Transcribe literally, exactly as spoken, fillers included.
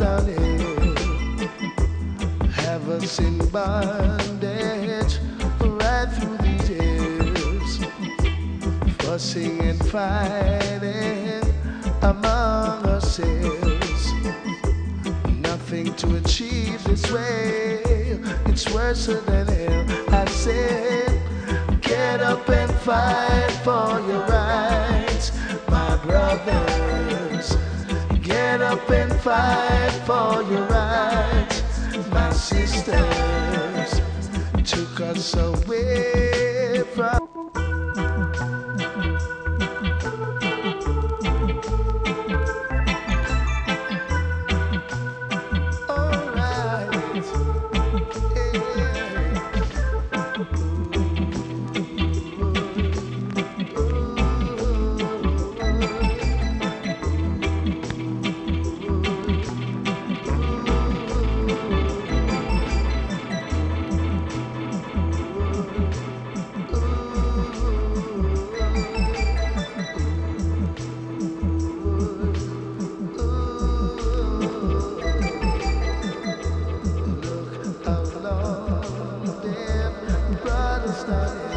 started, have us in bondage right through these years, fussing and fighting among ourselves. Nothing to achieve this way, it's worse than hell. I said, get up and fight for your rights, my brothers. Get up and fight for your rights, my sisters. Took us away from started.